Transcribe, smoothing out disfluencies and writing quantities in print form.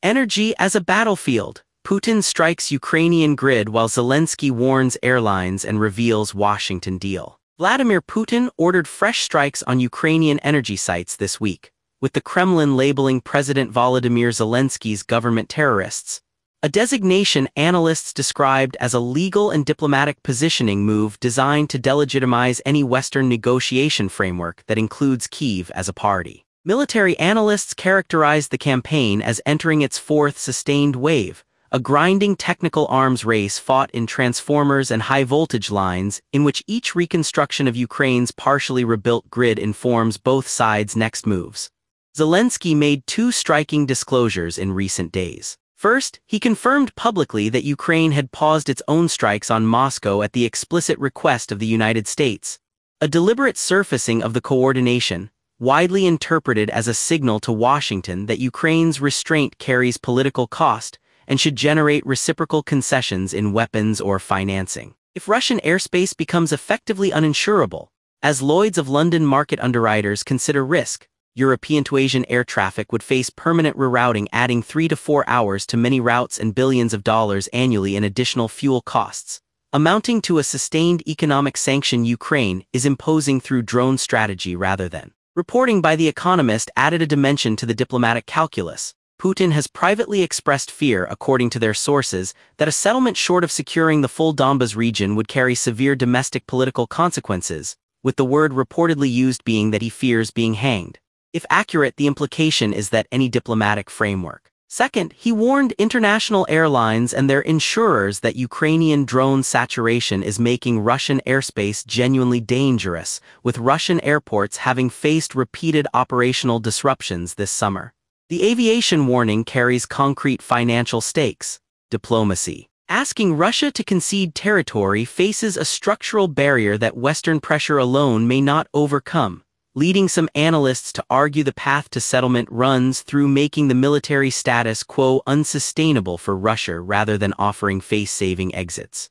Energy as a battlefield. Putin strikes Ukrainian grid while Zelensky warns airlines and reveals Washington deal. Vladimir Putin ordered fresh strikes on Ukrainian energy sites this week, with the Kremlin labeling President Volodymyr Zelensky's government terrorists, a designation analysts described as a legal and diplomatic positioning move designed to delegitimize any Western negotiation framework that includes Kyiv as a party. Military analysts characterized the campaign as entering its fourth sustained wave, a grinding technical arms race fought in transformers and high-voltage lines in which each reconstruction of Ukraine's partially rebuilt grid informs both sides' next moves. Zelensky made two striking disclosures in recent days. First, he confirmed publicly that Ukraine had paused its own strikes on Moscow at the explicit request of the United States, a deliberate surfacing of the coordination, widely interpreted as a signal to Washington that Ukraine's restraint carries political cost and should generate reciprocal concessions in weapons or financing. If Russian airspace becomes effectively uninsurable, as Lloyd's of London market underwriters consider risk, European to Asian air traffic would face permanent rerouting, adding 3 to 4 hours to many routes and billions of dollars annually in additional fuel costs, amounting to a sustained economic sanction Ukraine is imposing through drone strategy rather than. Reporting by The Economist added a dimension to the diplomatic calculus. Putin has privately expressed fear, according to their sources, that a settlement short of securing the full Donbas region would carry severe domestic political consequences, with the word reportedly used being that he fears being hanged. If accurate, the implication is that any diplomatic framework. Second, he warned international airlines and their insurers that Ukrainian drone saturation is making Russian airspace genuinely dangerous, with Russian airports having faced repeated operational disruptions this summer. The aviation warning carries concrete financial stakes. Diplomacy. Asking Russia to concede territory faces a structural barrier that Western pressure alone may not overcome, leading some analysts to argue the path to settlement runs through making the military status quo unsustainable for Russia rather than offering face-saving exits.